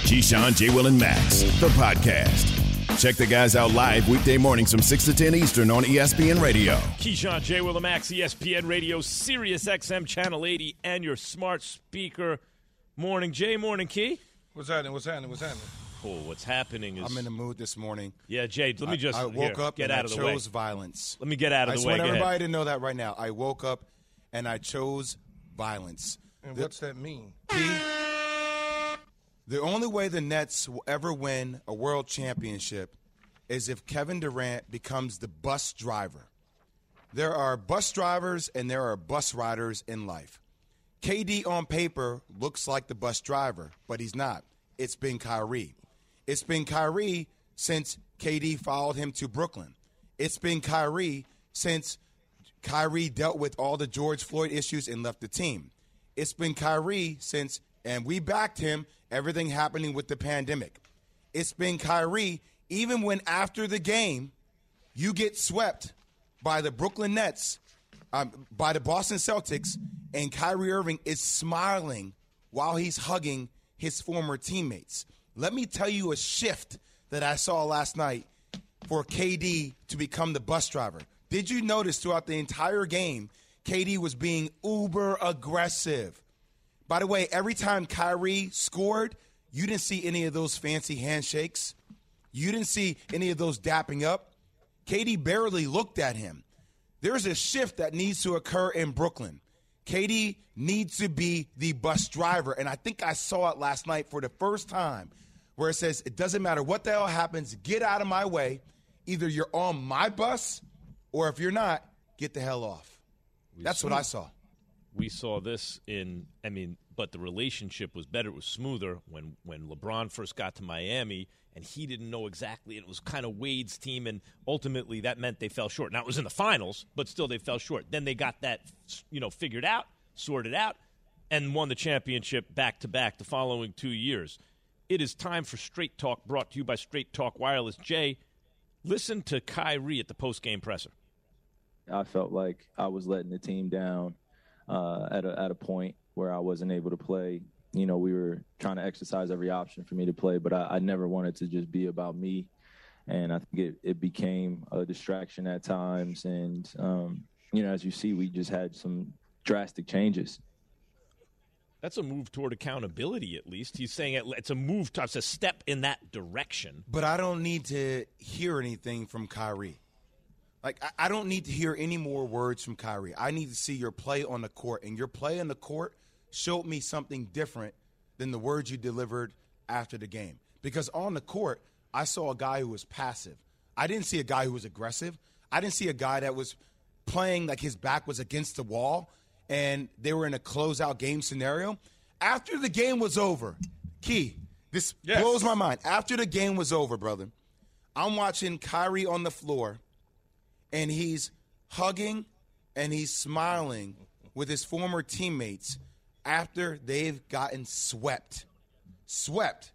Keyshawn, J. Will, and Max, the podcast. Check the guys out live weekday mornings from 6 to 10 Eastern on ESPN Radio. Keyshawn, J. Will, and Max, ESPN Radio, Sirius XM Channel 80, and your smart speaker. Morning, Jay. Morning, Key. What's happening? Oh, what's happening is... I'm in the mood this morning. Yeah, Jay, let me just... I woke up get and out of I the way. chose violence. Let me get out of the way. I want Go everybody ahead. to know that right now. I woke up and I chose violence. And what's that mean? The only way the Nets will ever win a world championship is if Kevin Durant becomes the bus driver. There are bus drivers and there are bus riders in life. KD on paper looks like the bus driver, but he's not. It's been Kyrie. It's been Kyrie since KD followed him to Brooklyn. It's been Kyrie since Kyrie dealt with all the George Floyd issues and left the team. It's been Kyrie since, and we backed him, everything happening with the pandemic. It's been Kyrie even when after the game you get swept by the Brooklyn Nets, by the Boston Celtics, and Kyrie Irving is smiling while he's hugging his former teammates. Let me tell you a shift that I saw last night for KD to become the bus driver. Did you notice throughout the entire game, KD was being uber aggressive? By the way, every time Kyrie scored, you didn't see any of those fancy handshakes. You didn't see any of those dapping up. KD barely looked at him. There's a shift that needs to occur in Brooklyn. KD needs to be the bus driver, and I think I saw it last night for the first time where it says, it doesn't matter what the hell happens, get out of my way. Either you're on my bus, or if you're not, get the hell off. That's what I saw. We saw this but the relationship was better. It was smoother when LeBron first got to Miami, and he didn't know exactly. It was kind of Wade's team, and ultimately that meant they fell short. Now, it was in the finals, but still they fell short. Then they got that, figured out, sorted out, and won the championship back-to-back the following 2 years. It is time for Straight Talk, brought to you by Straight Talk Wireless. Jay, listen to Kyrie at the post-game presser. I felt like I was letting the team down at a point where I wasn't able to play. We were trying to exercise every option for me to play, but I never wanted to just be about me. And I think it became a distraction at times. And, as you see, we just had some drastic changes. That's a move toward accountability, at least. He's saying it's a move, it's a step in that direction. But I don't need to hear anything from Kyrie. I don't need to hear any more words from Kyrie. I need to see your play on the court. And your play on the court showed me something different than the words you delivered after the game. Because on the court, I saw a guy who was passive. I didn't see a guy who was aggressive. I didn't see a guy that was playing like his back was against the wall and they were in a closeout game scenario. After the game was over, Key, this blows my mind. After the game was over, brother, I'm watching Kyrie on the floor, and he's hugging and he's smiling with his former teammates after they've gotten swept. Swept.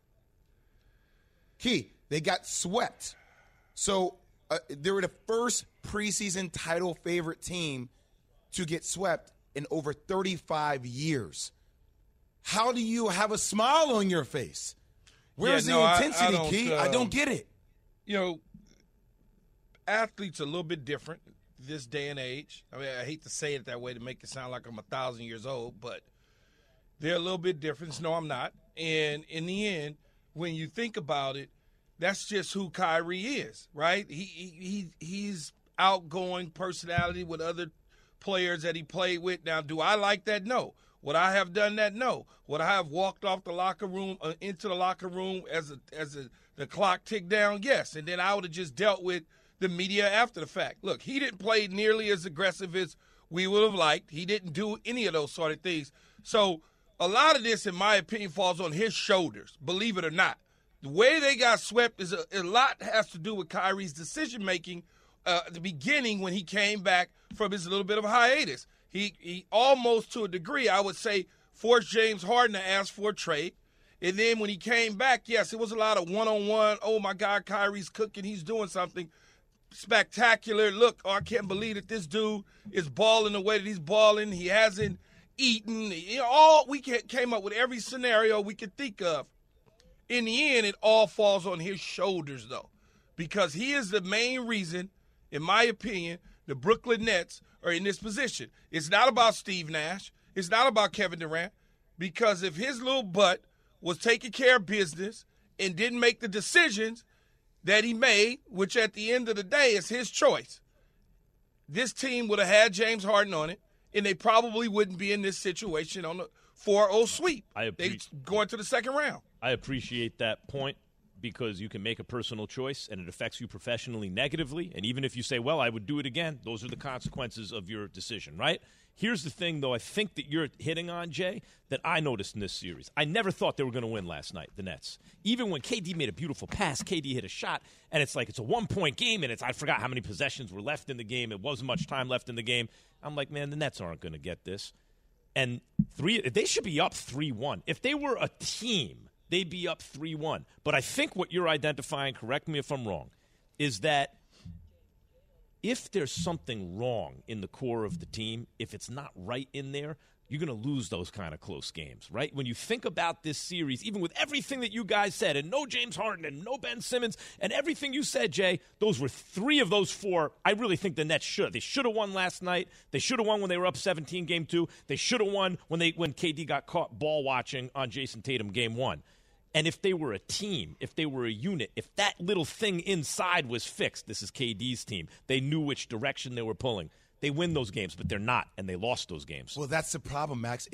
Key, they got swept. So they were the first preseason title favorite team to get swept in over 35 years. How do you have a smile on your face? Where's the intensity, Key? I don't get it. Athletes are a little bit different this day and age. I mean, I hate to say it that way to make it sound like I'm 1,000 years old, but they're a little bit different. No, I'm not. And in the end, when you think about it, that's just who Kyrie is, right? He's outgoing personality with other players that he played with. Now, do I like that? No. Would I have done that? No. Would I have walked off the locker room into the locker room as the clock ticked down? Yes. And then I would have just dealt with the media after the fact. Look, he didn't play nearly as aggressive as we would have liked. He didn't do any of those sort of things. So a lot of this, in my opinion, falls on his shoulders, believe it or not. The way they got swept is a lot has to do with Kyrie's decision-making at the beginning when he came back from his little bit of a hiatus. He almost, to a degree, I would say, forced James Harden to ask for a trade. And then when he came back, yes, it was a lot of one-on-one. Oh, my God, Kyrie's cooking. He's doing something spectacular. Look, I can't believe that this dude is balling the way that he's balling. He hasn't eaten. We came up with every scenario we could think of. In the end, it all falls on his shoulders, though, because he is the main reason, in my opinion, the Brooklyn Nets are in this position. It's not about Steve Nash. It's not about Kevin Durant, because if his little butt was taking care of business and didn't make the decisions that he made, which at the end of the day is his choice, this team would have had James Harden on it, and they probably wouldn't be in this situation on the 4-0 sweep. They going to the second round. I appreciate that point, because you can make a personal choice and it affects you professionally negatively. And even if you say, well, I would do it again, those are the consequences of your decision, right? Here's the thing, though, I think that you're hitting on, Jay, that I noticed in this series. I never thought they were going to win last night, the Nets. Even when KD made a beautiful pass, KD hit a shot, and it's like it's a one-point game, and I forgot how many possessions were left in the game. It wasn't much time left in the game. I'm like, man, the Nets aren't going to get this. And they should be up 3-1. If they were a team, they'd be up 3-1. But I think what you're identifying, correct me if I'm wrong, is that if there's something wrong in the core of the team, if it's not right in there, you're going to lose those kind of close games, right? When you think about this series, even with everything that you guys said, and no James Harden and no Ben Simmons, and everything you said, Jay, those were 3 of those 4. I really think the Nets should. They should have won last night. They should have won when they were up 17 game 2. They should have won when KD got caught ball watching on Jason Tatum game 1. And if they were a team, if they were a unit, if that little thing inside was fixed, this is KD's team, they knew which direction they were pulling, they win those games, but they're not, and they lost those games. Well, that's the problem, Max.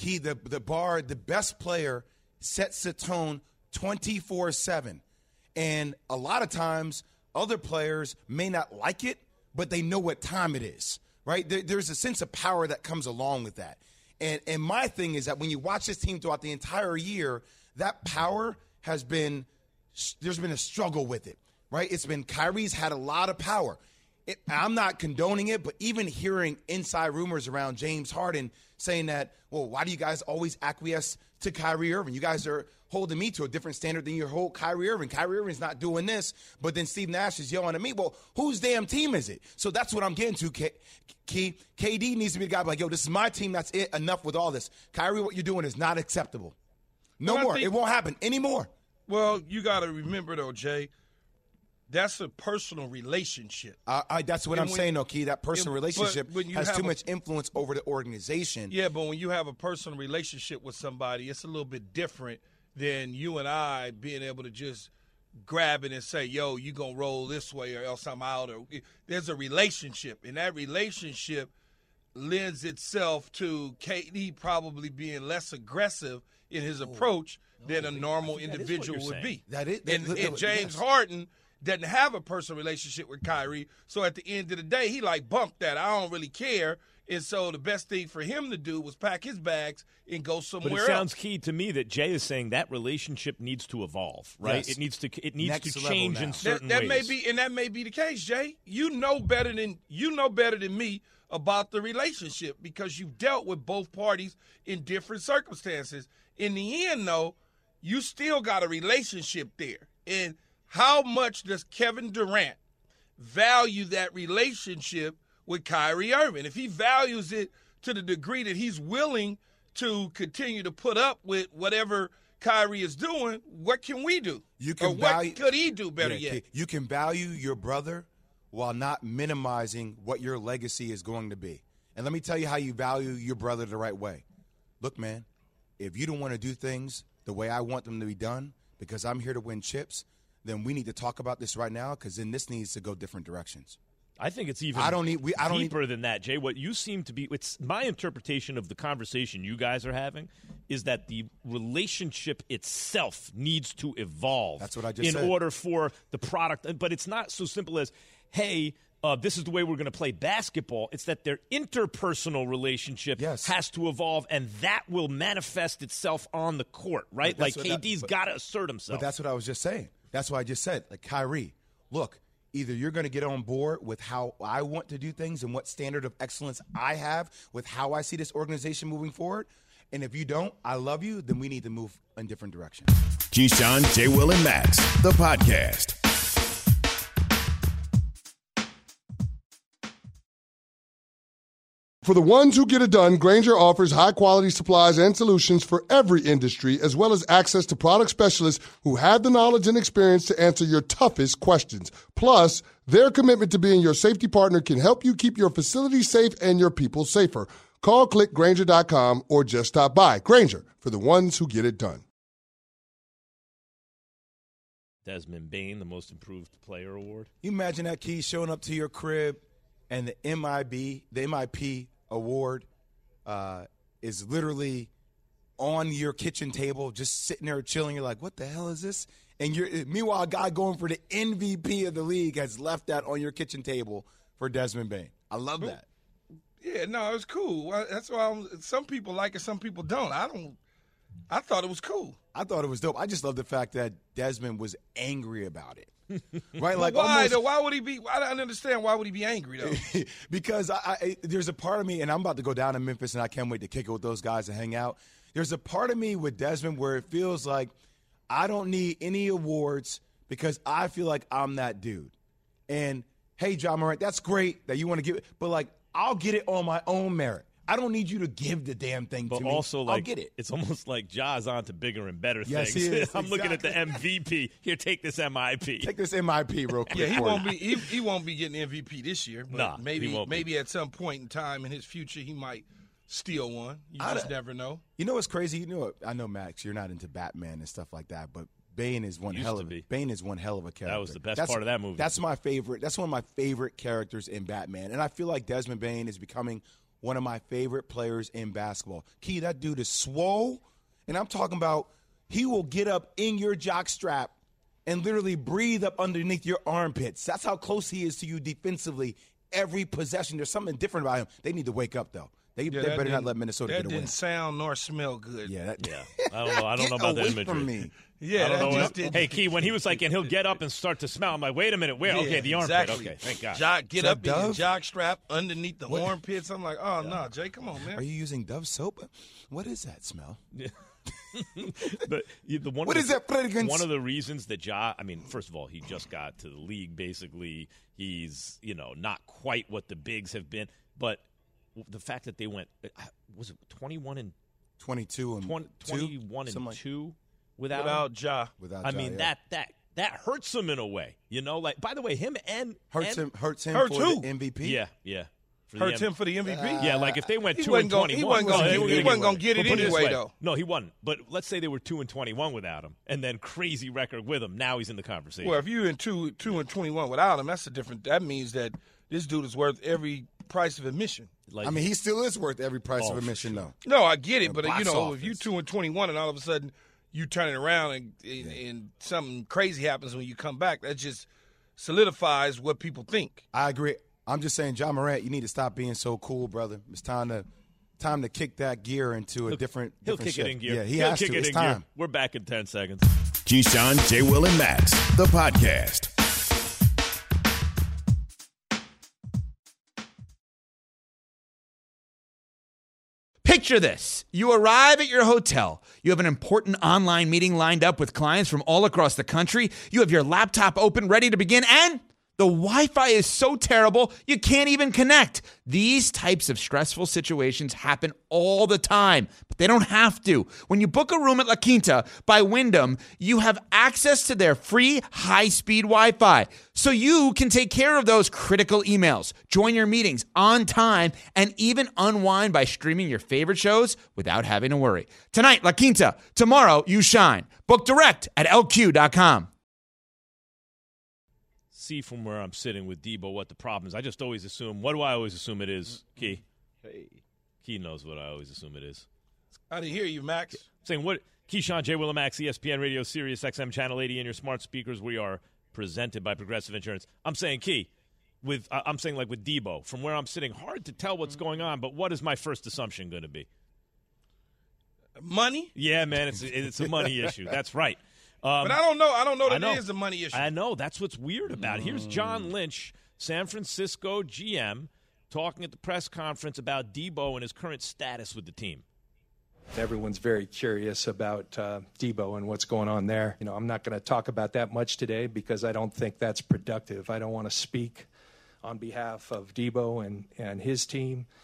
The best player sets the tone 24/7. And a lot of times, other players may not like it, but they know what time it is, right? There's a sense of power that comes along with that. And my thing is that when you watch this team throughout the entire year, that power there's been a struggle with it, right? It's been Kyrie's had a lot of power. I'm not condoning it, but even hearing inside rumors around James Harden saying that, well, why do you guys always acquiesce to Kyrie Irving? You guys are holding me to a different standard than you hold Kyrie Irving. Kyrie Irving's not doing this, but then Steve Nash is yelling at me. Well, whose damn team is it? So that's what I'm getting to, KD needs to be the guy like, yo, this is my team. That's it. Enough with all this. Kyrie, what you're doing is not acceptable. No more. It won't happen anymore. Well, you got to remember, though, Jay, that's a personal relationship. That's what I'm saying, though, Key. That personal relationship has too much influence over the organization. Yeah, but when you have a personal relationship with somebody, it's a little bit different than you and I being able to just grab it and say, yo, you going to roll this way or else I'm out. There's a relationship, and that relationship lends itself to KD probably being less aggressive in his approach than a normal individual would be. And James Harden doesn't have a personal relationship with Kyrie, so at the end of the day, he like, bump that. I don't really care. And so the best thing for him to do was pack his bags and go somewhere else. But it sounds key to me that Jay is saying that relationship needs to evolve, right? Yes. It needs to change in certain ways. That may be the case, Jay. You know better than me about the relationship because you've dealt with both parties in different circumstances. In the end, though, you still got a relationship there. And how much does Kevin Durant value that relationship with Kyrie Irving? If he values it to the degree that he's willing to continue to put up with whatever Kyrie is doing, what can we do? What could he do better yet? You can value your brother while not minimizing what your legacy is going to be. And let me tell you how you value your brother the right way. Look, man, if you don't want to do things the way I want them to be done because I'm here to win chips, then we need to talk about this right now because then this needs to go different directions. I think it's even deeper than that, Jay. What you seem to be – it's my interpretation of the conversation you guys are having is that the relationship itself needs to evolve. That's what I just said. In order for the product – but it's not so simple as, hey – this is the way we're going to play basketball. It's that their interpersonal relationship has to evolve, and that will manifest itself on the court, right? Like KD's got to assert himself. But that's what I was just saying. That's what I just said. Like, Kyrie, look, either you're going to get on board with how I want to do things and what standard of excellence I have with how I see this organization moving forward, and if you don't, I love you, then we need to move in different directions. Keyshawn, J. Will, and Max, the podcast. For the ones who get it done, Grainger offers high-quality supplies and solutions for every industry, as well as access to product specialists who have the knowledge and experience to answer your toughest questions. Plus, their commitment to being your safety partner can help you keep your facility safe and your people safer. Call clickgrainger.com or just stop by. Grainger, for the ones who get it done. Desmond Bane, the Most Improved Player Award. You imagine that, Key, showing up to your crib and the MIP award is literally on your kitchen table, just sitting there chilling. You're like, what the hell is this? And meanwhile, a guy going for the MVP of the league has left that on your kitchen table for Desmond Bane. I love that. Yeah, no, it was cool. Well, that's why some people like it, some people don't. I thought it was cool. I thought it was dope. I just love the fact that Desmond was angry about it. Right? Like, why? almost, Why would he be? I don't understand. Why would he be angry though? Because there's a part of me, and I'm about to go down to Memphis, and I can't wait to kick it with those guys and hang out. There's a part of me with Desmond where it feels like I don't need any awards because I feel like I'm that dude. And hey, Ja Morant, that's great that you want to give it, but like I'll get it on my own merit. I don't need you to give the damn thing to me. But also, like, I'll get it. It's almost like Ja's on to bigger and better Yes, things. he is. I'm looking at the MVP. Here, take this MIP. Take this MIP real quick. Yeah, he won't be getting MVP this year. But Nah, maybe at some point in time in his future he might steal one. You just never know. You know what's crazy? You know, I know, Max, you're not into Batman and stuff like that, but Bane is one hell of a character. That was the best part of that movie. That's my favorite. That's one of my favorite characters in Batman, and I feel like Desmond Bane is becoming one of my favorite players in basketball. Key, that dude is swole, and I'm talking about he will get up in your jock strap and literally breathe up underneath your armpits. That's how close he is to you defensively every possession. There's something different about him. They need to wake up, though. They better not let Minnesota get a win. That didn't sound nor smell good. Yeah. I don't know about that imagery. From me. Yeah, that just didn't. Hey, Key, when he was like, and he'll get up and start to smell, I'm like, wait a minute, where? Okay, the armpit. Exactly. Okay, thank God. Get up in your jock strap underneath the armpits. I'm like, oh, no, Jay, come on, man. Are you using Dove soap? What is that smell? But what is that fragrance? One of the reasons that Ja, I mean, first of all, he just got to the league. Basically, he's not quite what the bigs have been, but the fact that they went, was it 21 and 22 and 21 and like 2 without Ja. I mean, that hurts him in a way, Like, by the way, him and hurts him for who? the MVP. Yeah. Hurts him for the MVP. Yeah, like if they went 2 and 21, he wasn't going to get it anyway, though. No, he wasn't. But let's say they were 2 and 21 without him, and then crazy record with him. Now he's in the conversation. Well, if you're in 2 and 21 without him, that means that this dude is worth every price of admission. I mean, he still is worth every price of admission, though. No, I get it, but office. if you're 2 and 21 and all of a sudden you turn it around and something crazy happens when you come back, that just solidifies what people think. I agree. I'm just saying, Ja Morant, you need to stop being so cool, brother. It's time to kick that gear into a different He'll kick shift. it in gear. Yeah, he'll kick to. it It's in time. gear. We're back in 10 seconds. Keyshawn, J. Will, and Max, the podcast. Picture this. You arrive at your hotel. You have an important online meeting lined up with clients from all across the country. You have your laptop open, ready to begin, and the Wi-Fi is so terrible, you can't even connect. These types of stressful situations happen all the time, but they don't have to. When you book a room at La Quinta by Wyndham, you have access to their free high-speed Wi-Fi, so you can take care of those critical emails, join your meetings on time, and even unwind by streaming your favorite shows without having to worry. Tonight, La Quinta. Tomorrow, you shine. Book direct at LQ.com. See from where I'm sitting with Debo what the problem is. I just always assume. What do I always assume it is, Key? Hey. Key knows what I always assume it is. I didn't hear you, Max. Saying what? Keyshawn, J. Will, and Max, ESPN Radio, Sirius XM Channel 80, and your smart speakers. We are presented by Progressive Insurance. I'm saying, Key, I'm saying like with Debo, from where I'm sitting, hard to tell what's going on, but what is my first assumption going to be? Money? Yeah, man, it's a money issue. That's right. But I don't know that it is a money issue. I know. That's what's weird about it. Here's John Lynch, San Francisco GM, talking at the press conference about Debo and his current status with the team. Everyone's very curious about Debo and what's going on there. I'm not going to talk about that much today because I don't think that's productive. I don't want to speak on behalf of Debo and his team.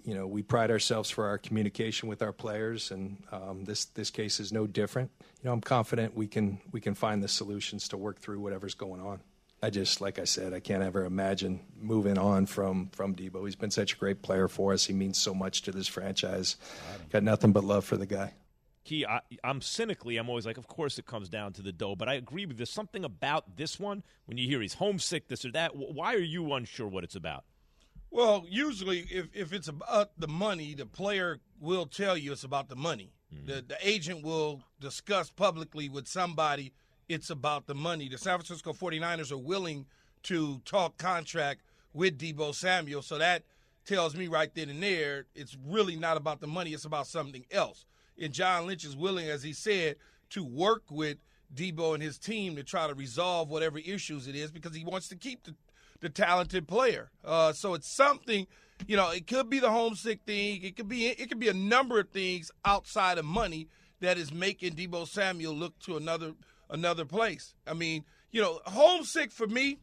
we pride ourselves for our communication with our players, and this case is no different. I'm confident we can find the solutions to work through whatever's going on. Like I said, I can't ever imagine moving on from Debo. He's been such a great player for us. He means so much to this franchise. Got nothing but love for the guy. Key, I'm always like, of course it comes down to the dough, but I agree with you. There's something about this one, when you hear he's homesick, this or that, why are you unsure what it's about? Well, usually if it's about the money, the player will tell you it's about the money. Mm-hmm. The agent will discuss publicly with somebody it's about the money. The San Francisco 49ers are willing to talk contract with Deebo Samuel, so that tells me right then and there it's really not about the money, it's about something else. And John Lynch is willing, as he said, to work with Deebo and his team to try to resolve whatever issues it is because he wants to keep the talented player. So it's something, it could be the homesick thing. It could be a number of things outside of money that is making Deebo Samuel look to another place. I mean, homesick for me,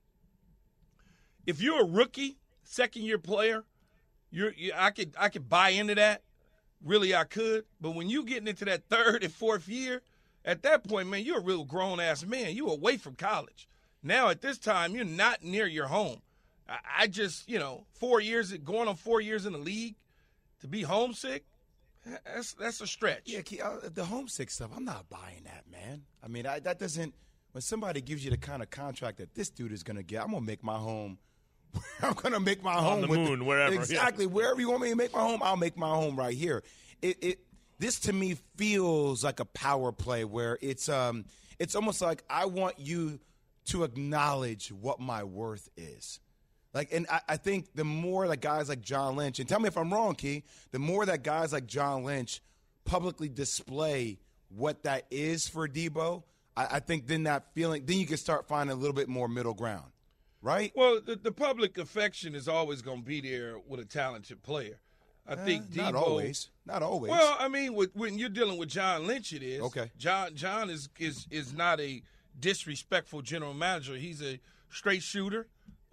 if you're a rookie, second-year player, I could buy into that. Really, I could. But when you getting into that third and fourth year, at that point, man, you're a real grown-ass man. You're away from college. Now, at this time, you're not near your home. I just, 4 years, going on 4 years in the league, to be homesick, that's a stretch. Yeah, the homesick stuff, I'm not buying that, man. I mean, that doesn't – when somebody gives you the kind of contract that this dude is going to get, I'm going to make my home – I'm going to make my home on the moon, wherever. Exactly. Yeah. Wherever you want me to make my home, I'll make my home right here. This to me feels like a power play where it's almost like I want you to acknowledge what my worth is. And I think the more that guys like John Lynch, and tell me if I'm wrong, Key, the more that guys like John Lynch publicly display what that is for Deebo, I think then you can start finding a little bit more middle ground. Right? Well, the public affection is always going to be there with a talented player. I think Deebo. Not always. Well, I mean, when you're dealing with John Lynch, it is. Okay. John is not a disrespectful general manager. He's a straight shooter,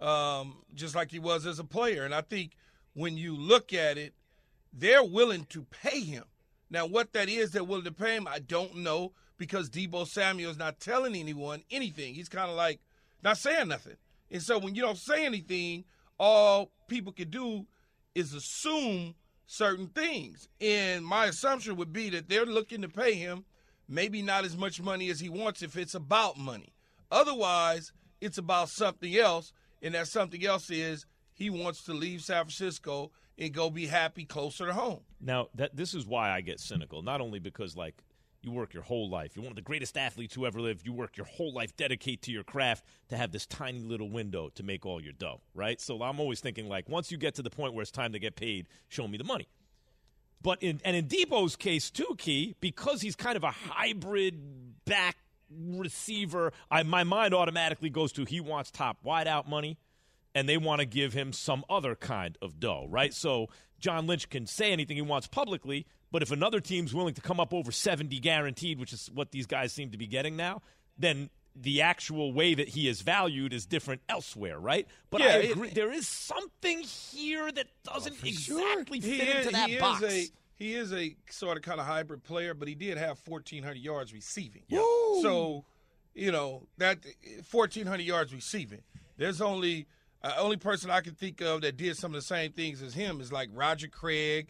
just like he was as a player. And I think when you look at it, they're willing to pay him. Now, what that is they're willing to pay him, I don't know, because Deebo Samuel is not telling anyone anything. He's kind of like not saying nothing. And so when you don't say anything, all people can do is assume certain things. And my assumption would be that they're looking to pay him maybe not as much money as he wants if it's about money. Otherwise, it's about something else, and that something else is he wants to leave San Francisco and go be happy closer to home. Now, this is why I get cynical, not only because, you work your whole life. You're one of the greatest athletes who ever lived. You work your whole life, dedicate to your craft to have this tiny little window to make all your dough, right? So I'm always thinking, once you get to the point where it's time to get paid, show me the money. But in Deebo's case, too, Key, because he's kind of a hybrid back receiver, my mind automatically goes to he wants top wideout money, and they want to give him some other kind of dough, right? So John Lynch can say anything he wants publicly, but if another team's willing to come up over 70 guaranteed, which is what these guys seem to be getting now, then the actual way that he is valued is different elsewhere, right? But I agree. There is something here that doesn't exactly fit into that box. He is a sort of kind of hybrid player, but he did have 1,400 yards receiving. Yeah. So, that 1,400 yards receiving. There's only person I can think of that did some of the same things as him is like Roger Craig,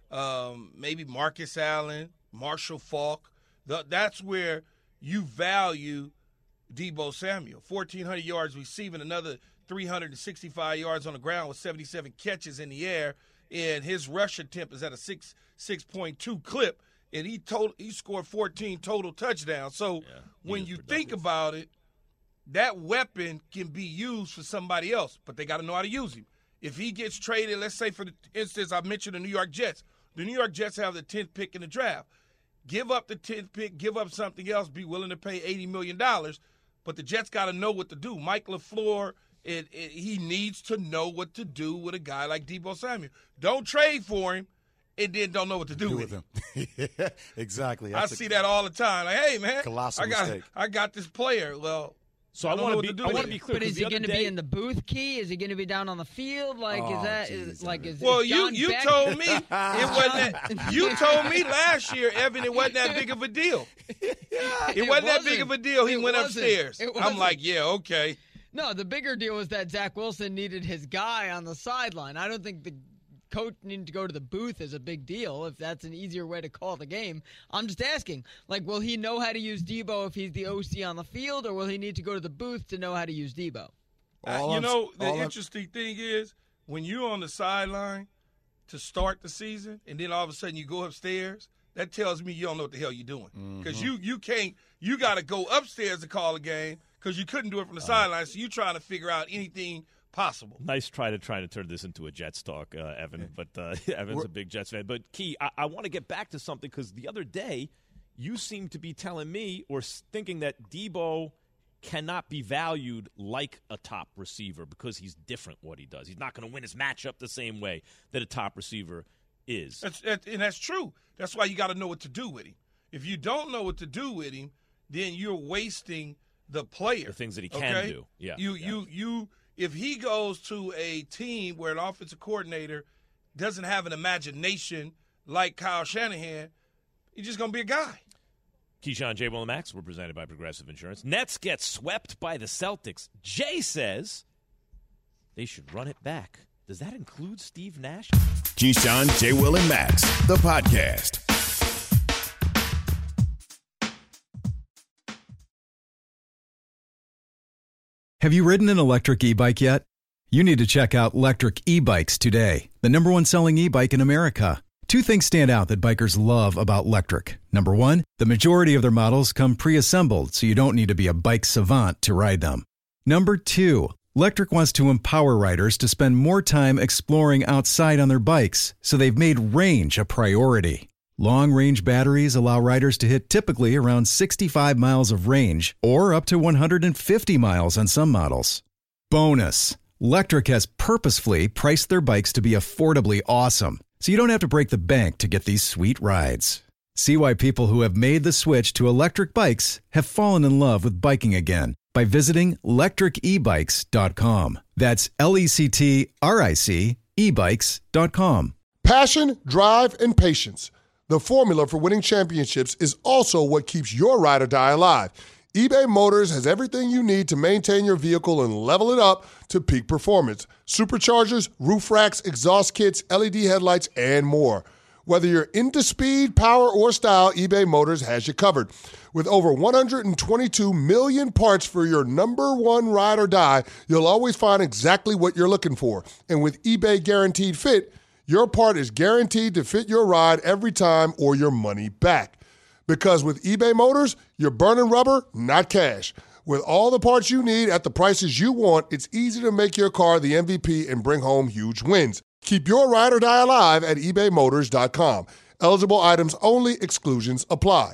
maybe Marcus Allen, Marshall Faulk. That's where you value Deebo Samuel. 1,400 yards receiving, another 365 yards on the ground with 77 catches in the air, and his rush attempt is at a 6.2 clip, and he scored 14 total touchdowns. So when you think about it, that weapon can be used for somebody else, but they got to know how to use him. If he gets traded, let's say for instance, I mentioned the New York Jets. The New York Jets have the 10th pick in the draft. Give up the 10th pick, give up something else, be willing to pay $80 million, but the Jets got to know what to do. Mike LaFleur, he needs to know what to do with a guy like Deebo Samuel. Don't trade for him and then don't know what to do with him. Yeah, exactly. I see that all the time. Like, hey, man, colossal mistake. I got this player. Well, So I want to be clear. But is he going to be in the booth, Key? Is he going to be down on the field? Like, Well, you told me it wasn't. You told me last year, Evan, it wasn't that big of a deal. It wasn't that big of a deal. He went upstairs. I'm like, yeah, okay. No, the bigger deal was that Zach Wilson needed his guy on the sideline. I don't think the coach needing to go to the booth is a big deal if that's an easier way to call the game. I'm just asking, like, will he know how to use Debo if he's the OC on the field, or will he need to go to the booth to know how to use Debo? The interesting thing is when you're on the sideline to start the season and then all of a sudden you go upstairs, that tells me you don't know what the hell you're doing. Because you got to go upstairs to call a game because you couldn't do it from the sideline, so you're trying to figure out anything possible. Nice try to turn this into a Jets talk, Evan, but Evan's a big Jets fan. But, Key, I want to get back to something because the other day you seemed to be telling me or thinking that Debo cannot be valued like a top receiver because he's different what he does. He's not going to win his matchup the same way that a top receiver is. And that's true. That's why you got to know what to do with him. If you don't know what to do with him, then you're wasting the player. The things that he can do. Yeah. If he goes to a team where an offensive coordinator doesn't have an imagination like Kyle Shanahan, he's just going to be a guy. Keyshawn, J. Will, and Max, we're presented by Progressive Insurance. Nets get swept by the Celtics. Jay says they should run it back. Does that include Steve Nash? Keyshawn, J. Will, and Max, the podcast. Have you ridden an electric e-bike yet? You need to check out Lectric E-Bikes today, the #1 selling e-bike in America. Two things stand out that bikers love about Lectric. Number one, the majority of their models come pre-assembled, so you don't need to be a bike savant to ride them. Number two, Lectric wants to empower riders to spend more time exploring outside on their bikes, so they've made range a priority. Long-range batteries allow riders to hit typically around 65 miles of range or up to 150 miles on some models. Bonus, Lectric has purposefully priced their bikes to be affordably awesome, so you don't have to break the bank to get these sweet rides. See why people who have made the switch to electric bikes have fallen in love with biking again by visiting lectricebikes.com. That's LECTRIC ebikes.com. Passion, drive, and patience. The formula for winning championships is also what keeps your ride or die alive. eBay Motors has everything you need to maintain your vehicle and level it up to peak performance. Superchargers, roof racks, exhaust kits, LED headlights, and more. Whether you're into speed, power, or style, eBay Motors has you covered. With over 122 million parts for your number one ride or die, you'll always find exactly what you're looking for. And with eBay Guaranteed Fit, your part is guaranteed to fit your ride every time or your money back. Because with eBay Motors, you're burning rubber, not cash. With all the parts you need at the prices you want, it's easy to make your car the MVP and bring home huge wins. Keep your ride or die alive at ebaymotors.com. Eligible items only. Exclusions apply.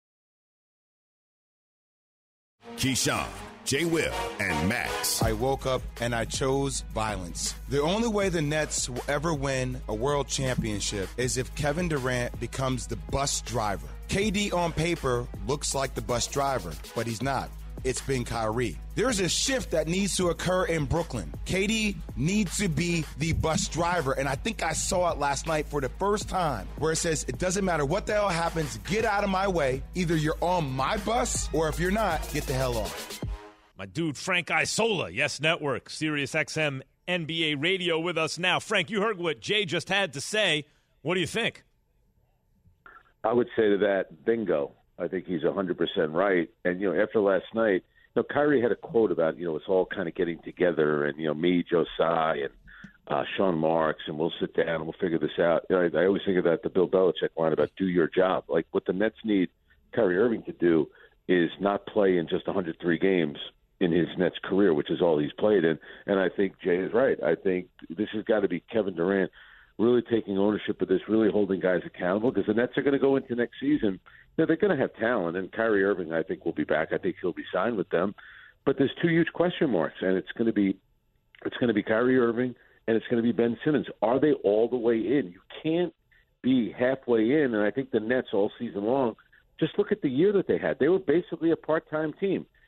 Keyshawn, J. Will, and Max. I woke up and I chose violence. The only way the Nets will ever win a world championship is if Kevin Durant becomes the bus driver. KD on paper looks like the bus driver, but he's not. It's been Kyrie. There's a shift that needs to occur in Brooklyn. KD needs to be the bus driver, and I think I saw it last night for the first time, where it says, it doesn't matter what the hell happens, get out of my way. Either you're on my bus, or if you're not, get the hell off. My dude, Frank Isola, Yes Network, Sirius XM NBA Radio with us now. Frank, you heard what Jay just had to say. What do you think? I would say to that, bingo. I think he's 100% right. And, after last night, Kyrie had a quote about, it's all kind of getting together and, me, Joe Tsai, and Sean Marks, and we'll sit down and we'll figure this out. I always think of that, the Bill Belichick line about do your job. Like what the Nets need Kyrie Irving to do is not play in just 103 games in his Nets career, which is all he's played in. And I think Jay is right. I think this has got to be Kevin Durant really taking ownership of this, really holding guys accountable, because the Nets are going to go into next season. They're going to have talent, and Kyrie Irving, I think, will be back. I think he'll be signed with them. But there's two huge question marks, and it's going to be Kyrie Irving and it's going to be Ben Simmons. Are they all the way in? You can't be halfway in, and I think the Nets all season long, just look at the year that they had. They were basically a part-time team.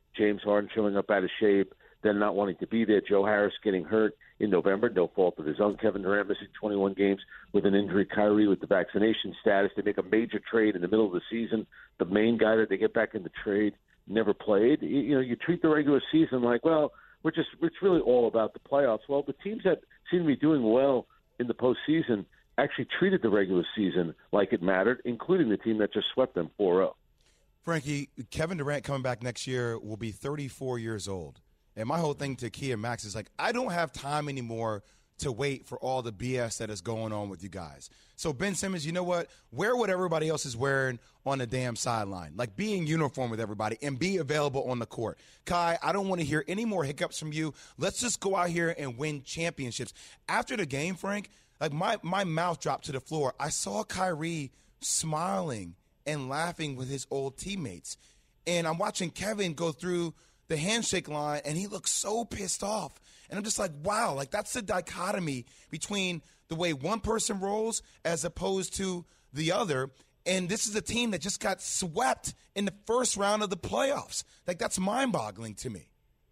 James Harden showing up out of shape, then not wanting to be there, Joe Harris getting hurt in November, no fault of his own, Kevin Durant missing 21 games with an injury, Kyrie with the vaccination status. They make a major trade in the middle of the season. The main guy that they get back in the trade never played. You treat the regular season like, well, it's really all about the playoffs. Well, the teams that seem to be doing well in the postseason actually treated the regular season like it mattered, including the team that just swept them 4-0. Frankie, Kevin Durant coming back next year will be 34 years old. And my whole thing to Key and Max is like, I don't have time anymore to wait for all the BS that is going on with you guys. So, Ben Simmons, you know what? Wear what everybody else is wearing on the damn sideline. Like, be in uniform with everybody and be available on the court. Kai, I don't want to hear any more hiccups from you. Let's just go out here and win championships. After the game, Frank, like my mouth dropped to the floor. I saw Kyrie smiling and laughing with his old teammates. And I'm watching Kevin go through the handshake line, and he looks so pissed off. And I'm just like, wow, like that's the dichotomy between the way one person rolls as opposed to the other. And this is a team that just got swept in the first round of the playoffs. Like, that's mind-boggling to me.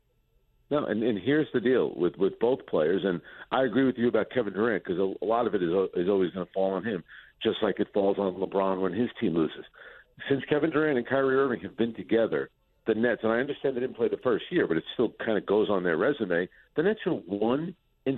No, and here's the deal with both players, and I agree with you about Kevin Durant because a lot of it is always going to fall on him, just like it falls on LeBron when his team loses. Since Kevin Durant and Kyrie Irving have been together, the Nets, and I understand they didn't play the first year, but it still kind of goes on their resume, the Nets are 1-3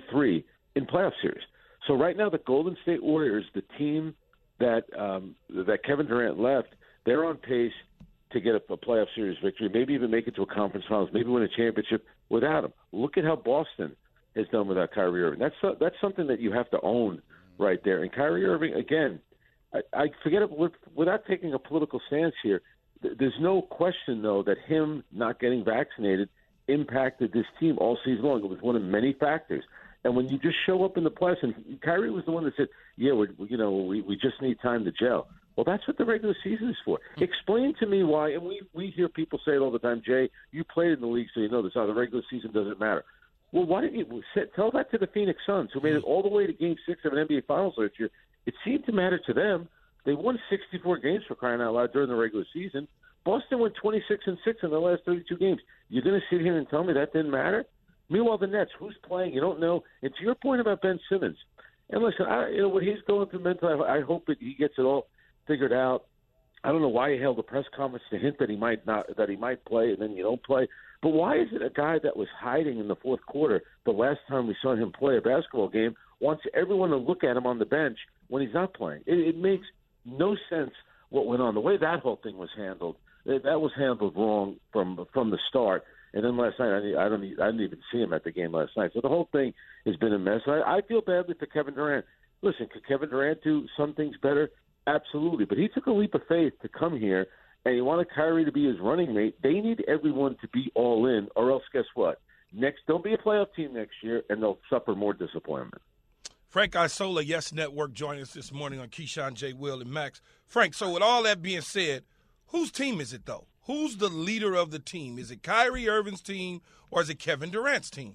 in playoff series. So right now the Golden State Warriors, the team that Kevin Durant left, they're on pace to get a playoff series victory, maybe even make it to a conference finals, maybe win a championship without him. Look at how Boston has done without Kyrie Irving. That's something that you have to own right there. And Kyrie Irving, again, I forget it, without taking a political stance here, there's no question, though, that him not getting vaccinated impacted this team all season long. It was one of many factors. And when you just show up in the playoffs, and Kyrie was the one that said, yeah, we just need time to gel. Well, that's what the regular season is for. Explain to me why, and we hear people say it all the time, Jay, you played in the league, so you know this, how the regular season doesn't matter. Well, why didn't you tell that to the Phoenix Suns, who made it all the way to Game 6 of an NBA Finals last year? It seemed to matter to them. They won 64 games, for crying out loud, during the regular season. Boston went 26-6 in the last 32 games. You're going to sit here and tell me that didn't matter? Meanwhile, the Nets, who's playing? You don't know. And to your point about Ben Simmons, and listen, what he's going through mentally, I hope that he gets it all figured out. I don't know why he held a press conference to hint that he might play, and then you don't play. But why is it a guy that was hiding in the fourth quarter the last time we saw him play a basketball game wants everyone to look at him on the bench when he's not playing? It makes no sense what went on. The way that whole thing was handled, that was handled wrong from the start. And then last night, I didn't even see him at the game last night. So the whole thing has been a mess. I feel badly for Kevin Durant. Listen, could Kevin Durant do some things better? Absolutely. But he took a leap of faith to come here, and he wanted Kyrie to be his running mate. They need everyone to be all in, or else guess what? They'll be a playoff team next year, and they'll suffer more disappointment. Frank Isola, Yes Network, joining us this morning on Keyshawn, J. Will, and Max. Frank, so with all that being said, whose team is it, though? Who's the leader of the team? Is it Kyrie Irving's team, or is it Kevin Durant's team?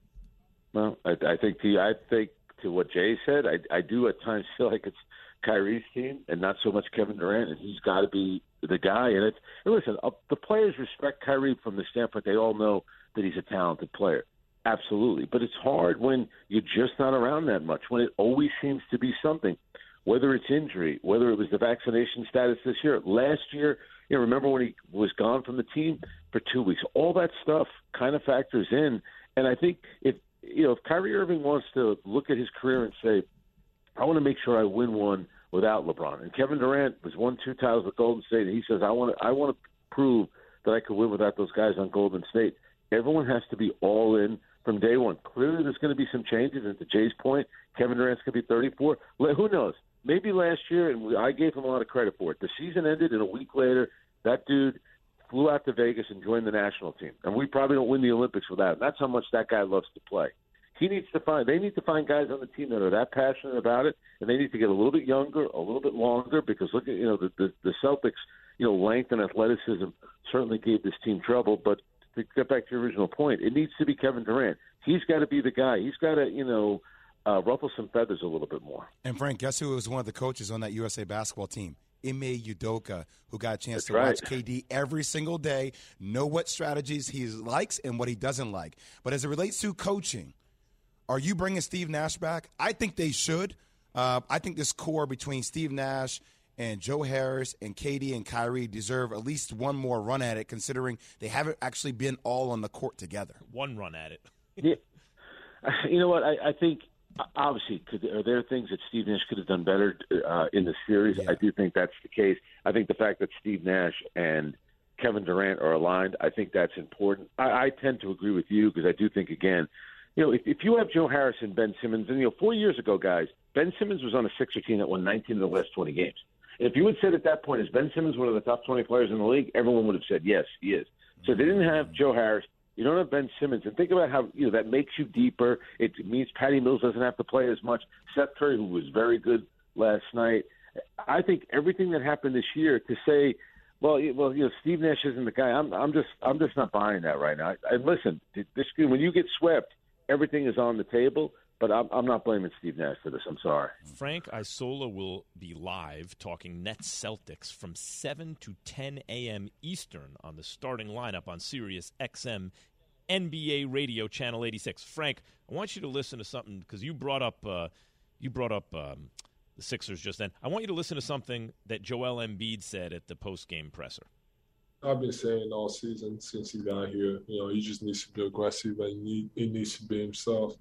Well, I think to what Jay said, I do at times feel like it's Kyrie's team and not so much Kevin Durant, and he's got to be the guy. And listen, the players respect Kyrie from the standpoint they all know that he's a talented player. Absolutely. But it's hard when you're just not around that much, when it always seems to be something, whether it's injury, whether it was the vaccination status this year. Last year, remember when he was gone from the team for 2 weeks? All that stuff kind of factors in. And I think if Kyrie Irving wants to look at his career and say, I want to make sure I win one without LeBron. And Kevin Durant has won 2 titles with Golden State, and he says, I want to prove that I could win without those guys on Golden State. Everyone has to be all in from day one. Clearly there's going to be some changes, and to Jay's point, Kevin Durant's going to be 34. Who knows? Maybe last year, and I gave him a lot of credit for it, the season ended, and a week later, that dude flew out to Vegas and joined the national team. And we probably don't win the Olympics without him. That's how much that guy loves to play. They need to find guys on the team that are that passionate about it, and they need to get a little bit younger, a little bit longer, because look at, the Celtics, length and athleticism certainly gave this team trouble. But to get back to your original point, it needs to be Kevin Durant. He's got to be the guy. He's got to, ruffle some feathers a little bit more. And Frank, guess who was one of the coaches on that USA basketball team? Ime Udoka, who got a chance That's to right. watch KD every single day, know what strategies he likes and what he doesn't like. But as it relates to coaching, are you bringing Steve Nash back? I think they should. I think this core between Steve Nash and Joe Harris and KD and Kyrie deserve at least one more run at it, considering they haven't actually been all on the court together. One run at it. Yeah. You know what? I think obviously are there things that Steve Nash could have done better in the series? Yeah. I do think that's the case. I think the fact that Steve Nash and Kevin Durant are aligned, I think that's important. I tend to agree with you because I do think, again, if you have Joe Harris and Ben Simmons, and 4 years ago, guys, Ben Simmons was on a Sixer team that won 19 of the last 20 games. And if you had said at that point, is Ben Simmons one of the top 20 players in the league, everyone would have said, yes, he is. So they didn't have Joe Harris. You don't have Ben Simmons. And think about how that makes you deeper. It means Patty Mills doesn't have to play as much. Seth Curry, who was very good last night. I think everything that happened this year to say, well, Steve Nash isn't the guy. I'm just not buying that right now. And listen, when you get swept, everything is on the table. But I'm not blaming Steve Nash for this. I'm sorry. Frank Isola will be live talking Nets Celtics from 7 to 10 a.m. Eastern on the starting lineup on Sirius XM NBA Radio Channel 86. Frank, I want you to listen to something because you brought up the Sixers just then. I want you to listen to something that Joel Embiid said at the post-game presser. I've been saying all season since he got here, he just needs to be aggressive and he needs to be himself.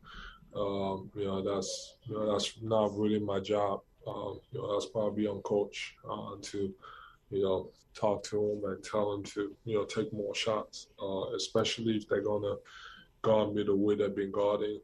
That's not really my job. That's probably on coach to, talk to him and tell him to, take more shots, especially if they're going to guard me the way they've been guarding.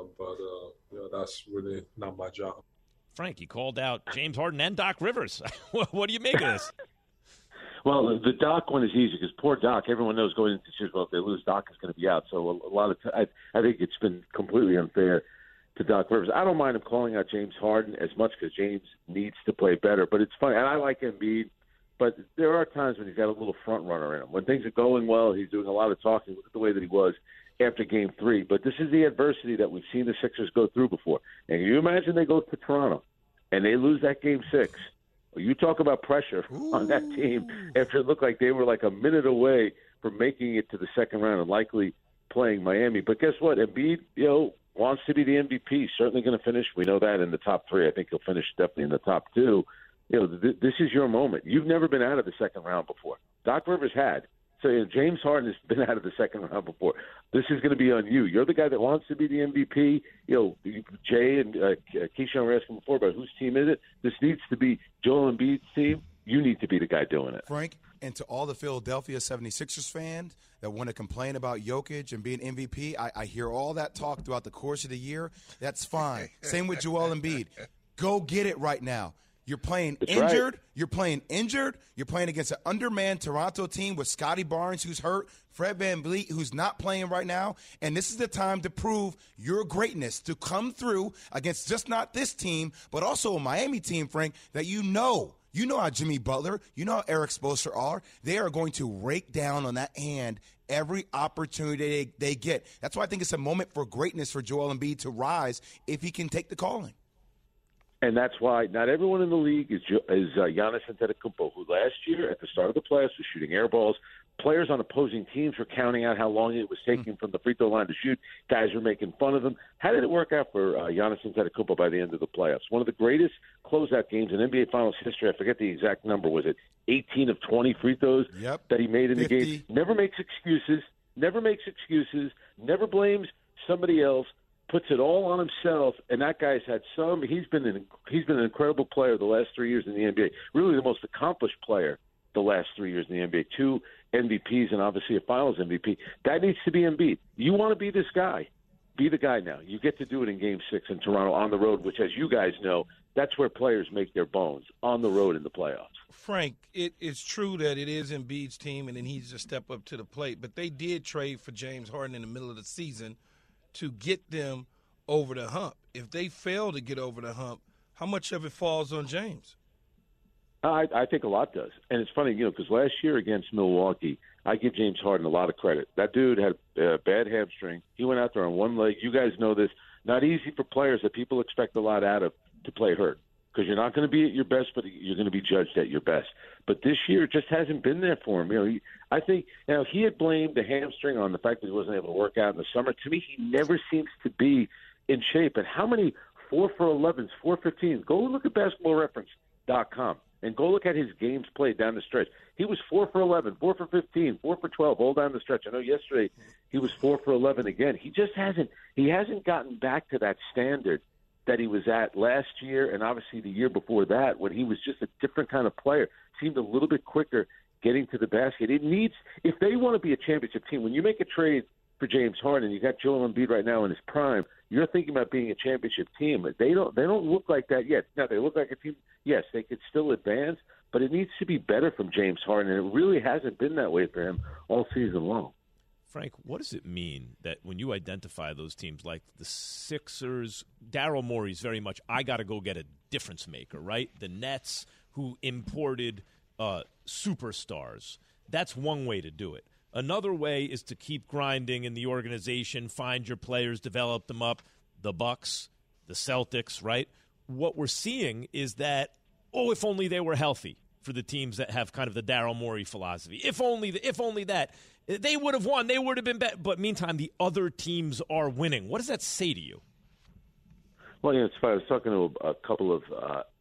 That's really not my job. Frank, you called out James Harden and Doc Rivers. What do you make of this? Well, the Doc one is easy because poor Doc, everyone knows going into the series, well, if they lose, Doc is going to be out. So a lot of I think it's been completely unfair to Doc Rivers. I don't mind him calling out James Harden as much because James needs to play better. But it's funny, and I like Embiid, but there are times when he's got a little front runner in him. When things are going well, he's doing a lot of talking. Look at the way that he was after Game 3. But this is the adversity that we've seen the Sixers go through before. And can you imagine they go to Toronto and they lose that Game 6? You talk about pressure on that team after it looked like they were like a minute away from making it to the second round and likely playing Miami. But guess what? Embiid, wants to be the MVP. Certainly going to finish. We know that in the top 3. I think he'll finish definitely in the top 2. This is your moment. You've never been out of the second round before. Doc Rivers had. So James Harden has been out of the second round before. This is going to be on you. You're the guy that wants to be the MVP. Jay and Keyshawn were asking before about whose team is it. This needs to be Joel Embiid's team. You need to be the guy doing it. Frank, and to all the Philadelphia 76ers fans that want to complain about Jokic and being MVP, I hear all that talk throughout the course of the year. That's fine. Same with Joel Embiid. Go get it right now. You're playing injured. Right. You're playing injured. You're playing against an undermanned Toronto team with Scotty Barnes, who's hurt, Fred VanVleet, who's not playing right now. And this is the time to prove your greatness, to come through against just not this team, but also a Miami team, Frank, that you know how Jimmy Butler, you know how Eric Spoelstra are. They are going to rake down on that hand every opportunity they get. That's why I think it's a moment for greatness for Joel Embiid to rise if he can take the calling. And that's why not everyone in the league is Giannis Antetokounmpo, who last year at the start of the playoffs was shooting air balls. Players on opposing teams were counting out how long it was taking from the free throw line to shoot. Guys were making fun of him. How did it work out for Giannis Antetokounmpo by the end of the playoffs? One of the greatest closeout games in NBA Finals history. I forget the exact number. Was it 18 of 20 free throws that he made in 50. The game? Never makes excuses. Never blames somebody else. Puts it all on himself, and that guy's had some. He's been an incredible player the last 3 years in the NBA. Really, the most accomplished player the last 3 years in the NBA. 2 MVPs and obviously a Finals MVP. That needs to be Embiid. You want to be this guy? Be the guy now. You get to do it in Game 6 in Toronto on the road, which, as you guys know, that's where players make their bones, on the road in the playoffs. Frank, it's true that it is Embiid's team, and then he's to step up to the plate. But they did trade for James Harden in the middle of the season to get them over the hump. If they fail to get over the hump, how much of it falls on James? I think a lot does. And it's funny, because last year against Milwaukee, I give James Harden a lot of credit. That dude had a bad hamstring. He went out there on one leg. You guys know this. Not easy for players that people expect a lot out of to play hurt. because you're not going to be at your best, but you're going to be judged at your best. But this year it just hasn't been there for him. I think he had blamed the hamstring on the fact that he wasn't able to work out in the summer. To me, he never seems to be in shape. And how many 4 for 11s, 4 for 15s? Go look at basketballreference.com and go look at his games played down the stretch. He was 4 for 11, 4 for 15, 4 for 12, all down the stretch. I know yesterday he was 4 for 11 again. He just hasn't gotten back to that standard that he was at last year and obviously the year before that when he was just a different kind of player. Seemed a little bit quicker getting to the basket. It needs, if they want to be a championship team, when you make a trade for James Harden, you got Joel Embiid right now in his prime, you're thinking about being a championship team. They don't look like that yet. Now, they look like a team, yes, they could still advance, but it needs to be better from James Harden, and it really hasn't been that way for him all season long. Frank, what does it mean that when you identify those teams like the Sixers, Daryl Morey's very much, I got to go get a difference maker, right? The Nets, who imported superstars. That's one way to do it. Another way is to keep grinding in the organization, find your players, develop them up. The Bucks, the Celtics, right? What we're seeing is that, if only they were healthy for the teams that have kind of the Daryl Morey philosophy. If only that. They would have won. They would have been better. But meantime, the other teams are winning. What does that say to you? Well, it's funny. I was talking to a couple of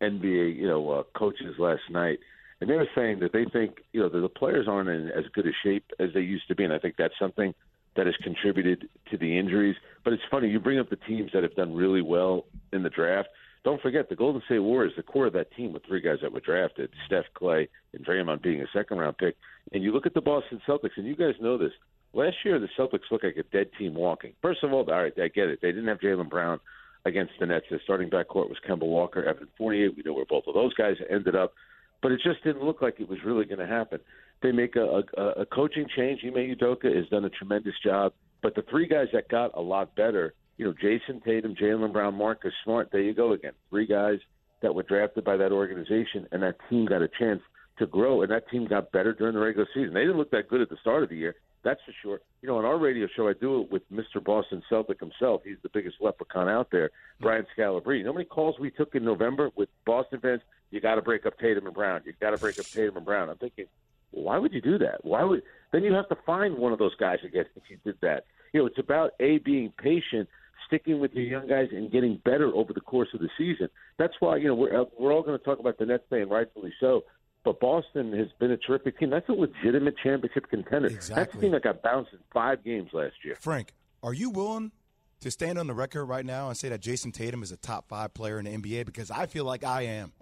NBA, coaches last night, and they were saying that they think, that the players aren't in as good a shape as they used to be, and I think that's something that has contributed to the injuries. But it's funny, you bring up the teams that have done really well in the draft. Don't forget, the Golden State Warriors, the core of that team with 3 guys that were drafted, Steph, Clay, and Draymond being a second-round pick. And you look at the Boston Celtics, and you guys know this. Last year, the Celtics looked like a dead team walking. First of all, all right, I get it. They didn't have Jaylen Brown against the Nets. Their starting backcourt was Kemba Walker, Evan Fournier. We know where both of those guys ended up. But it just didn't look like it was really going to happen. They make a coaching change. Ime Udoka has done a tremendous job. But the 3 guys that got a lot better, Jason Tatum, Jaylen Brown, Marcus Smart, there you go again. 3 guys that were drafted by that organization, and that team got a chance to grow, and that team got better during the regular season. They didn't look that good at the start of the year, that's for sure. On our radio show, I do it with Mr. Boston Celtic himself. He's the biggest leprechaun out there, Brian Scalabrine. You know how many calls we took in November with Boston fans? You got to break up Tatum and Brown. You got to break up Tatum and Brown. I'm thinking, why would you do that? Then you have to find one of those guys again if you did that. It's about being patient, sticking with your young guys, and getting better over the course of the season. That's why we're all going to talk about the Nets playing, rightfully so. But Boston has been a terrific team. That's a legitimate championship contender. Exactly. That's a team that got bounced in 5 games last year. Frank, are you willing to stand on the record right now and say that Jason Tatum is a top 5 player in the NBA? Because I feel like I am.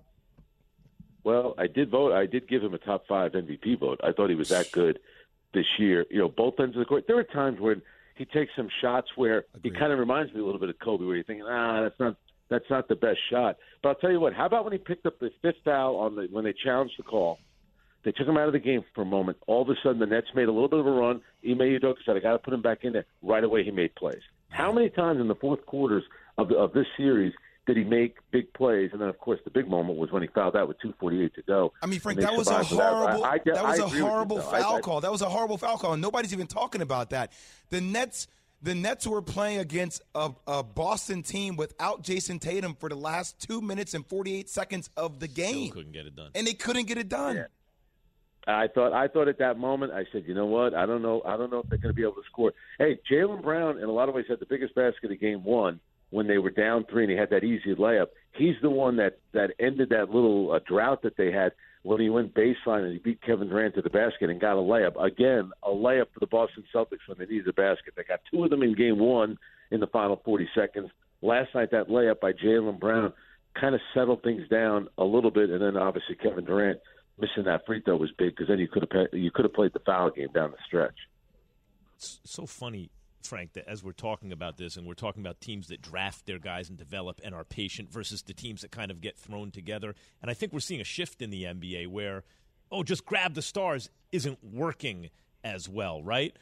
Well, I did vote. I did give him a top 5 MVP vote. I thought he was that good this year. Both ends of the court. There are times when he takes some shots where he kind of reminds me a little bit of Kobe, where you're thinking, that's not the best shot. But I'll tell you what, how about when he picked up the 5th foul when they challenged the call? They took him out of the game for a moment. All of a sudden, the Nets made a little bit of a run. Ime Udoka said, I got to put him back in there. Right away, he made plays. How many times in the fourth quarters of this series did he make big plays? And then, of course, the big moment was when he fouled out with 2:48 to go. I mean, Frank, that was a horrible foul call. That was a horrible foul call, and nobody's even talking about that. The Nets were playing against a Boston team without Jason Tatum for the last 2 minutes and 48 seconds of the game. Still couldn't get it done. And they couldn't get it done. Yeah. I thought at that moment, I said, you know what? I don't know if they're going to be able to score. Hey, Jaylen Brown, in a lot of ways, had the biggest basket of game 1 when they were down 3 and he had that easy layup. He's the one that ended that little drought that they had when he went baseline and he beat Kevin Durant to the basket and got a layup. Again, a layup for the Boston Celtics when they needed a basket. They got 2 of them in game 1 in the final 40 seconds. Last night, that layup by Jaylen Brown kind of settled things down a little bit, and then obviously Kevin Durant missing that free throw was big because then you could have played the foul game down the stretch. It's so funny, Frank, that as we're talking about this and we're talking about teams that draft their guys and develop and are patient versus the teams that kind of get thrown together. And I think we're seeing a shift in the NBA where, just grab the stars isn't working as well, right?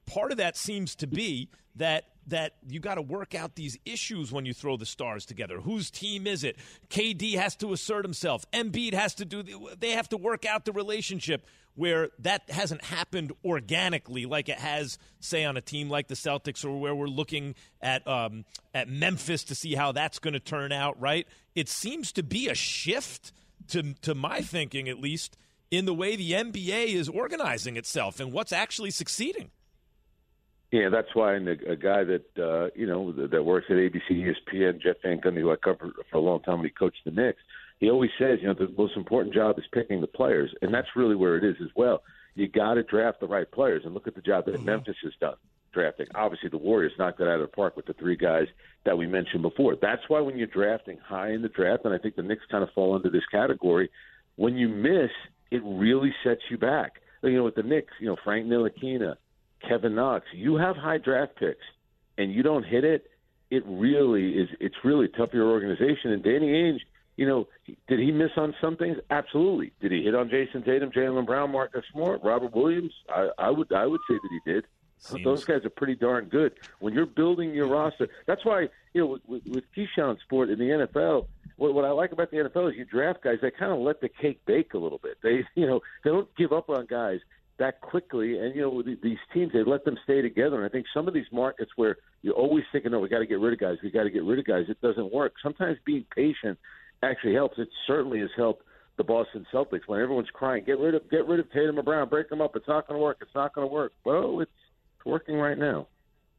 part of that seems to be that you got to work out these issues when you throw the stars together. Whose team is it? KD has to assert himself. Embiid has to they have to work out the relationship where that hasn't happened organically like it has, say, on a team like the Celtics, or where we're looking at Memphis to see how that's going to turn out, right? It seems to be a shift, to my thinking at least, in the way the NBA is organizing itself and what's actually succeeding. Yeah, that's why a guy that that works at ABC, ESPN, Jeff Van Gundy, who I covered for a long time when he coached the Knicks, he always says, the most important job is picking the players, and that's really where it is as well. You got to draft the right players, and look at the job that Memphis has done drafting. Obviously, the Warriors knocked it out of the park with the three guys that we mentioned before. That's why when you're drafting high in the draft, and I think the Knicks kind of fall into this category, when you miss, it really sets you back. With the Knicks, Frank Ntilikina, Kevin Knox, you have high draft picks, and you don't hit it, it's really tough for your organization. And Danny Ainge, did he miss on some things? Absolutely. Did he hit on Jason Tatum, Jaylen Brown, Marcus Smart, Robert Williams? I would say that he did. Those guys are pretty darn good. When you're building your roster, that's why with Keyshawn Sport in the NFL, what I like about the NFL is you draft guys that kind of let the cake bake a little bit. They don't give up on guys that quickly, and these teams, they let them stay together. And I think some of these markets where you're always thinking, "No, we got to get rid of guys. It doesn't work. Sometimes being patient actually helps. It certainly has helped the Boston Celtics when everyone's crying, "Get rid of Tatum or Brown, break them up. It's not going to work. It's not going to work." Well, it's working right now.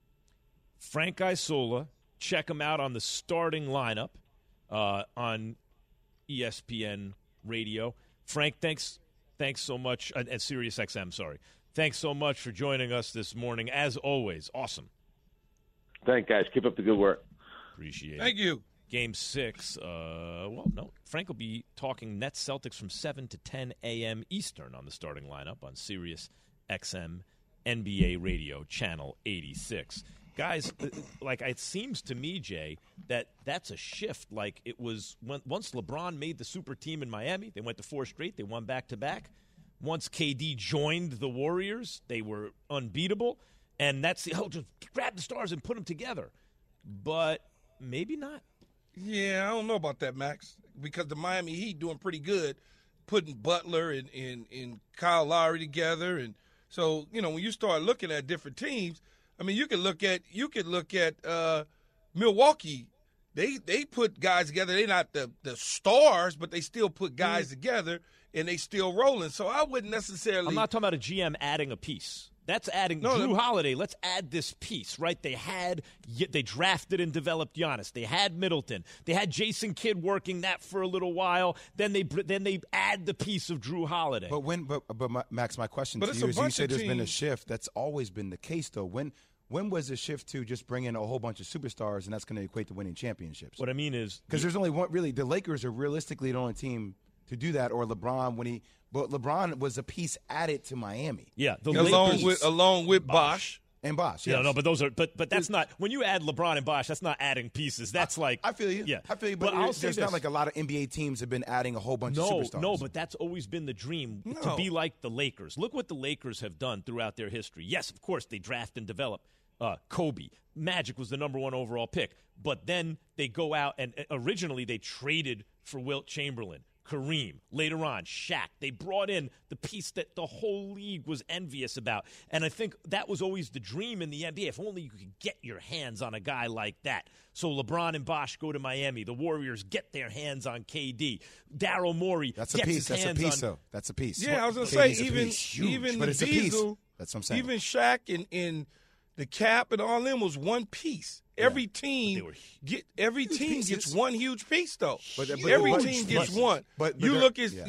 Frank Isola, check him out on the starting lineup on ESPN Radio. Frank, thanks so much. At Sirius XM, sorry. Thanks so much for joining us this morning. As always, awesome. Thanks, guys. Keep up the good work. Appreciate it. Thank you. Game 6. Frank will be talking Nets Celtics from 7 to 10 a.m. Eastern on the starting lineup on Sirius XM NBA Radio, Channel 86. Guys, it seems to me, Jay, that's a shift. Like it was once LeBron made the super team in Miami, they went to 4 straight, they won back-to-back. Once KD joined the Warriors, they were unbeatable. And that's just grab the stars and put them together. But maybe not. Yeah, I don't know about that, Max, because the Miami Heat doing pretty good, putting Butler and Kyle Lowry together. And so, when you start looking at different teams, I mean, you could look at Milwaukee. They put guys together. They're not the stars, but they still put guys together, and they still rolling. So I wouldn't necessarily – I'm not talking about a GM adding a piece. That's adding Drew Holiday. Let's add this piece, right? They drafted and developed Giannis. They had Middleton. They had Jason Kidd working that for a little while. Then they add the piece of Drew Holiday. But Max, my question to you is: you say there's been a shift. That's always been the case, though. When was the shift to just bring in a whole bunch of superstars, and that's going to equate to winning championships? What I mean is because there's only one really. The Lakers are realistically the only team to do that, or LeBron But LeBron was a piece added to Miami. Yeah, along with Bosh and Bosh. Yes. Yeah, no, but those are but that's not when you add LeBron and Bosh. That's not adding pieces. That's I feel you. Yeah, I feel you. But there's not like a lot of NBA teams have been adding a whole bunch of superstars. No, but that's always been the dream to be like the Lakers. Look what the Lakers have done throughout their history. Yes, of course they draft and develop. Kobe. Magic was the number 1 overall pick, but then they go out and originally they traded for Wilt Chamberlain. Kareem, later on, Shaq. They brought in the piece that the whole league was envious about. And I think that was always the dream in the NBA. If only you could get your hands on a guy like that. So LeBron and Bosh go to Miami. The Warriors get their hands on KD. Daryl Morey gets his hands on. That's a piece. Yeah, I was going to say, even but it's Diesel, a piece. That's what I'm saying. Even Shaq and the Cap and all them was one piece. Every team gets one huge piece though. Every team gets one. But you look at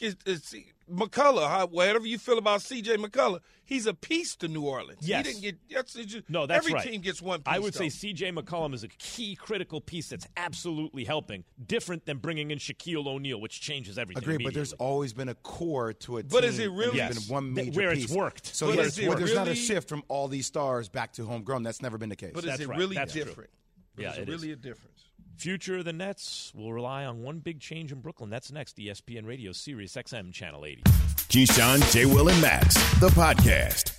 McCullough. Whatever you feel about C.J. McCullough, he's a piece to New Orleans. Yes. He didn't get. That's every right. team gets one piece. I would say C.J. McCollum is a key critical piece that's absolutely helping. Different than bringing in Shaquille O'Neal, which changes everything. Agree, but there's always been a core to a team. But is it really been one major where piece. It's worked? So there's not a shift from all these stars back to homegrown. That's never been the case. But is it really different? Yeah, it's really a difference. Future of the Nets will rely on one big change in Brooklyn. That's next. ESPN Radio, Sirius XM, Channel 80. Keyshawn, J. Will, and Max, the podcast.